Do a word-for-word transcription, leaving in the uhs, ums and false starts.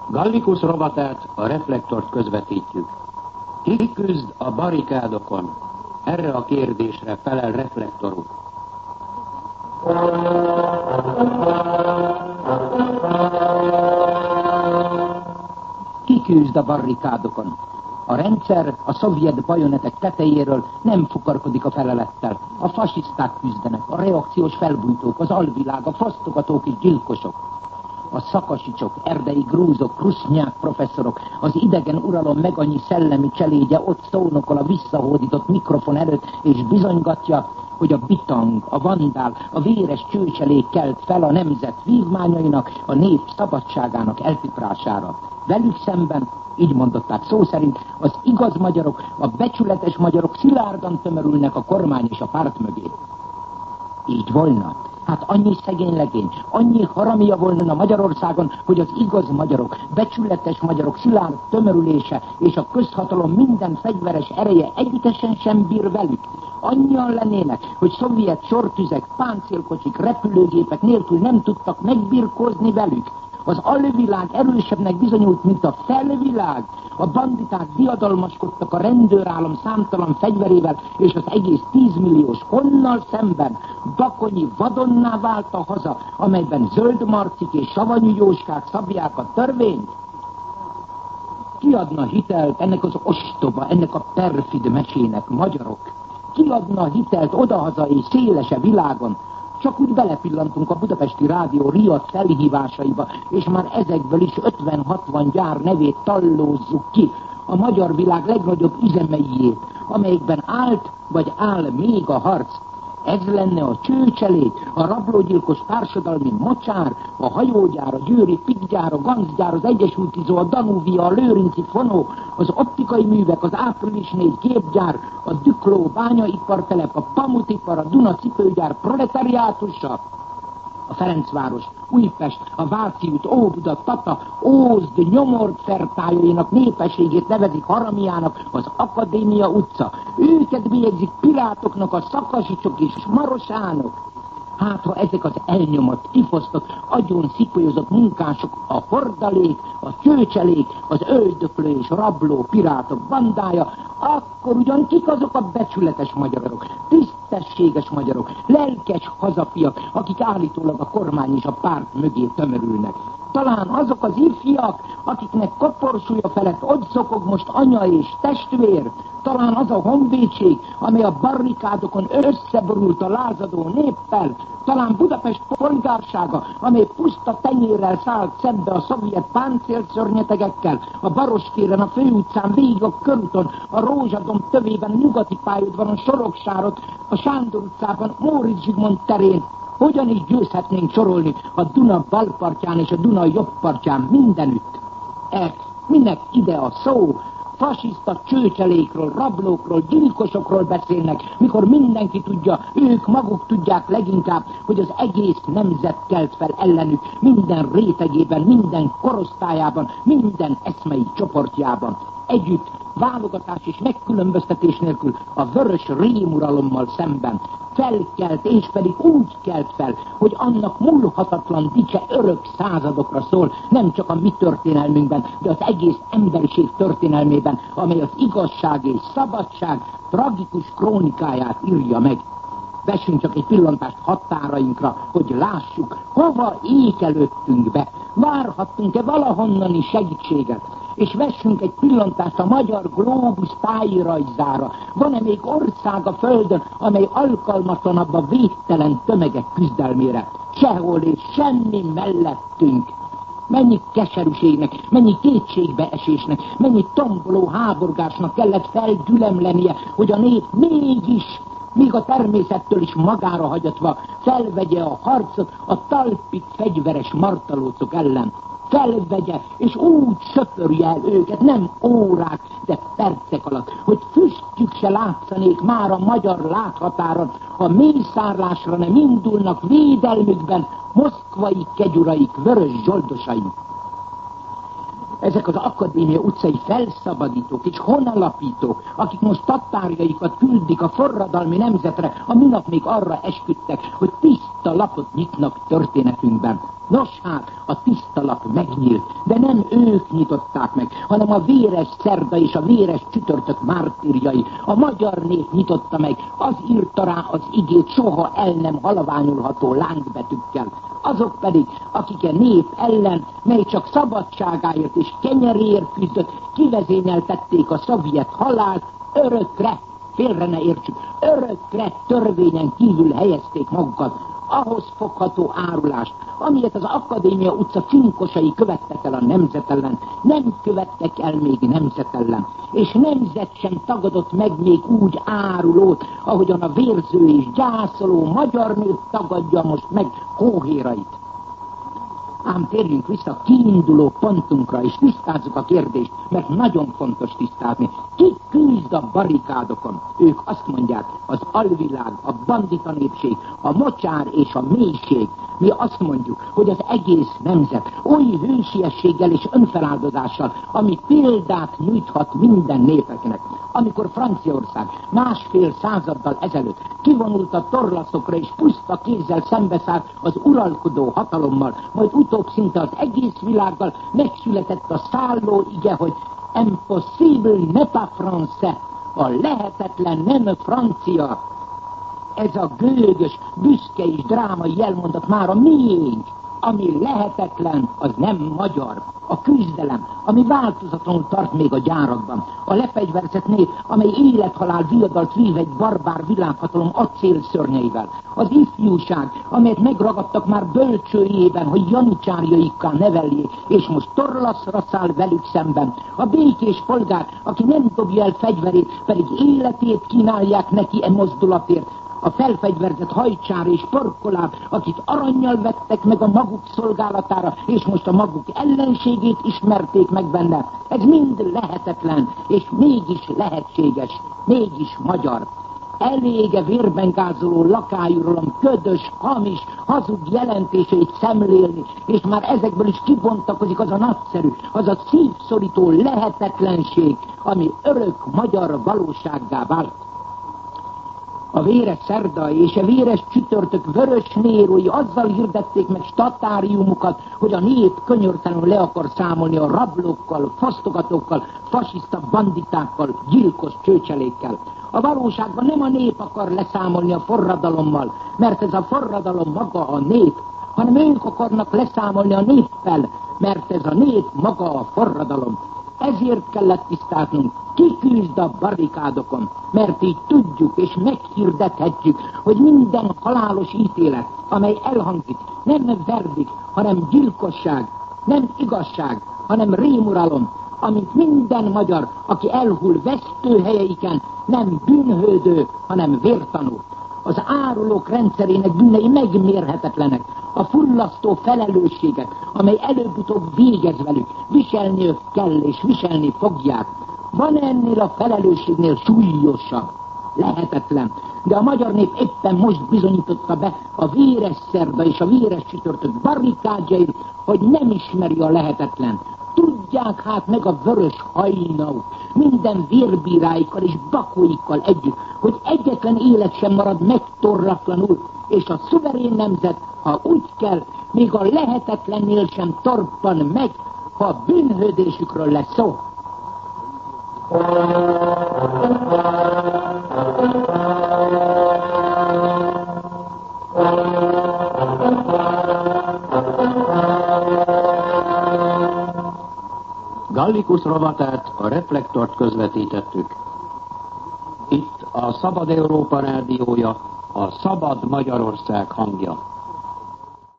Gallikus rovatát, a reflektort közvetítjük. Ki küzd a barrikádokon? Erre a kérdésre felel reflektoruk. Ki küzd a barrikádokon? A rendszer a szovjet bajonetek tetejéről nem fukarkodik a felelettel. A fasiszták küzdenek, a reakciós felbújtók, az alvilág, a fosztogatók és gyilkosok. A szakasicsok, erdei grúzok, prusznyák professzorok, az idegen uralom meg annyi szellemi cselédje ott szónokol a visszahódított mikrofon előtt, és bizonygatja, hogy a bitang, a vandál, a véres csőcselék kelt fel a nemzet vívmányainak, a nép szabadságának eltiprására. Velük szemben, így mondották szó szerint, az igaz magyarok, a becsületes magyarok szilárdan tömörülnek a kormány és a párt mögé. Így volna. Hát annyi szegény legény, annyi haramia volna Magyarországon, hogy az igaz magyarok, becsületes magyarok szilárd tömörülése és a közhatalom minden fegyveres ereje együttesen sem bír velük. Annyian lennének, hogy szovjet sortüzek, páncélkocsik, repülőgépek nélkül nem tudtak megbirkózni velük. Az alvilág erősebbnek bizonyult, mint a felvilág. A banditák diadalmaskodtak a rendőrállam számtalan fegyverével, és az egész tízmilliós honnal szemben Bakonyi vadonná vált a haza, amelyben zöld marcik és savanyú jóskák szabják a törvényt. Ki adna hitelt ennek az ostoba, ennek a perfid mesének, magyarok? Ki adna hitelt odahaza és szélese világon? Csak úgy belepillantunk a Budapesti Rádió riadt felhívásaiba, és már ezekből is ötven-hatvan gyár nevét tallózzuk ki, a magyar világ legnagyobb üzemeiét, amelyikben állt vagy áll még a harc. Ez lenne a csőcselék, a rablógyilkos társadalmi mocsár, a hajógyár, a győri pikgyár, a gancgyár, az egyesültizó, a Danúvia, a lőrinci fonó, az optikai művek, az április négy gépgyár, a Dükló bányaipartelep, a pamutipar, a Duna cipőgyár proletariátusa, a Ferencváros, Újpest, a Váci út, Óbuda, Tata, Ózd, Nyomord fertájainak népességét nevezik haramiának az Akadémia utca. Őket bélyegzik pirátoknak a szakasicsok és marosánok. Hát, ha ezek az elnyomott, kifosztott, agyon szipolyozott munkások, a hordalék, a csőcselék, az öldöklő és rabló pirátok bandája, akkor ugyan kik azok a becsületes magyarok, tisztességes magyarok, lelkes hazafiak, akik állítólag a kormány és a párt mögé tömörülnek. Talán azok az ifjak, akiknek koporsúlya felett ott szokog most anya és testvér, talán az a honvédség, amely a barrikádokon összeborult a lázadó néppel, talán Budapest polgársága, amely puszta tenyérrel szállt szembe a szovjet páncélszörnyetegekkel, a Barostéren, a Főutcán, végig a körúton, a Rózsadomb tövében, nyugati pályaudvaron, Soroksárot, a Sándor utcában, Móricz Zsigmond terén. Hogyan is győzhetnénk sorolni a Duna balpartján és a Duna jobbpartján mindenütt? Ez, minek ide a szó? Fasiszta csőcselékről, rablókról, gyilkosokról beszélnek, mikor mindenki tudja, ők maguk tudják leginkább, hogy az egész nemzet kelt fel ellenük, minden rétegében, minden korosztályában, minden eszmei csoportjában. Együtt, válogatás és megkülönböztetés nélkül a vörös rémuralommal szemben felkelt, és pedig úgy kelt fel, hogy annak múlhatatlan dicse örök századokra szól, nem csak a mi történelmünkben, de az egész emberiség történelmében, amely az igazság és szabadság tragikus krónikáját írja meg. Vessünk csak egy pillantást határainkra, hogy lássuk, hova ékelődtünk be. Várhattunk-e valahonnani segítséget? És vessünk egy pillantást a magyar glóbusz tájrajzára. Van-e még ország a földön, amely alkalmatlanabb a végtelen tömegek küzdelmére? Sehol és semmi mellettünk. Mennyi keserűségnek, mennyi kétségbeesésnek, mennyi tomboló háborgásnak kellett felgyülemlenie, hogy a nép mégis, még a természettől is magára hagyatva felvegye a harcot a talpig fegyveres martalócok ellen. Felvegye, és úgy söpörje el őket, nem órák, de percek alatt, hogy füstjük se látszanék már a magyar láthatáron, ha mészárlásra nem indulnak védelmükben moszkvai kegyuraik, vörös zsoldosai. ezek az Akadémia utcai felszabadítók és honalapítók, akik most tatárjaikat küldik a forradalmi nemzetre, a minap még arra esküdtek, hogy tiszta lapot nyitnak történetünkben. Nos hát, a tiszta lap megnyílt, de nem ők nyitották meg, hanem a véres szerda és a véres csütörtök mártírjai. A magyar nép nyitotta meg, az írta rá az igét soha el nem halaványulható lángbetűkkel. Azok pedig, akik a nép ellen, mely csak szabadságáért és kenyeréért küzdött, kivezényeltették a szovjet halált, örökre, félre ne értsük, örökre törvényen kívül helyezték magukat. Ahhoz fogható árulást, amilyet az Akadémia utca finkosai követtek el a nemzet ellen, nem követtek el még nemzet ellen, és nemzet sem tagadott meg még úgy árulót, ahogyan a vérző és gyászoló magyar nép tagadja most meg hóhérait. Ám térjünk vissza a kiinduló pontunkra, és tisztázzuk a kérdést, mert nagyon fontos tisztázni. Ki küzd a barikádokon? Ők azt mondják, az alvilág, a bandita népség, a mocsár és a mélység. Mi azt mondjuk, hogy az egész nemzet oly hősiességgel és önfeláldozással, ami példát nyújthat minden népeknek. Amikor Franciaország másfél századdal ezelőtt kivonult a torlaszokra és puszta kézzel szembeszállt az uralkodó hatalommal, majd utóbb szinte az egész világgal megszületett a szálló ige, hogy impossible n'est pas français, a lehetetlen nem francia. Ez a gőgös, büszke és drámai jelmondat már a miénk. Ami lehetetlen, az nem magyar. A küzdelem, ami változatlanul tart még a gyárakban. A lefegyverzett nép, amely élethalál viadalt vív egy barbár világhatalom acélszörnyeivel. Az ifjúság, amelyet megragadtak már bölcsőjében, hogy janicsárjaikkal neveljék, és most torlaszra száll velük szemben. A békés polgár, aki nem dobja el fegyverét, pedig életét kínálják neki e mozdulatért. A felfegyverzett hajcsár és porkoláb, akit arannyal vettek meg a maguk szolgálatára, és most a maguk ellenségét ismerték meg benne. Ez mind lehetetlen, és mégis lehetséges, mégis magyar. Elége vérben gázoló lakályuralom ködös, hamis, hazug jelentéseit szemlélni, és már ezekből is kibontakozik az a nagyszerű, az a szívszorító lehetetlenség, ami örök magyar valósággá vált. A véres szerda és a véres csütörtök vörös nérói azzal hirdették meg statáriumukat, hogy a nép könyörtelenül le akar számolni a rablókkal, fosztogatókkal, fasiszta banditákkal, gyilkos csőcselékkel. A valóságban nem a nép akar leszámolni a forradalommal, mert ez a forradalom maga a nép, hanem ők akarnak leszámolni a néppel, mert ez a nép maga a forradalom. Ezért kellett tisztáznunk, ki küzd a barikádokon, mert így tudjuk és meghirdethetjük, hogy minden halálos ítélet, amely elhangzik, nem verdikt, hanem gyilkosság, nem igazság, hanem rémuralom, amint minden magyar, aki elhull vesztőhelyeiken, nem bűnhődő, hanem vértanú. Az árulók rendszerének bűnei megmérhetetlenek. A fullasztó felelősséget, amely előbb-utóbb végez velük, viselniük kell és viselni fogják. Van ennél a felelősségnél súlyosabb? Lehetetlen. De a magyar nép éppen most bizonyította be a véres szerda és a véres csütörtök barikádjain, hogy nem ismeri a lehetetlen. Tudják hát meg a vörös hajnaluk, minden vérbíráikkal és bakóikkal együtt, hogy egyetlen élet sem marad megtorratlanul, és a szuverén nemzet, ha úgy kell, még a lehetetlennél sem torpan meg, ha a bűnhődésükről lesz szó. Gallikus rovatát, a Reflektort közvetítettük. Itt a Szabad Európa rádiója, a Szabad Magyarország hangja.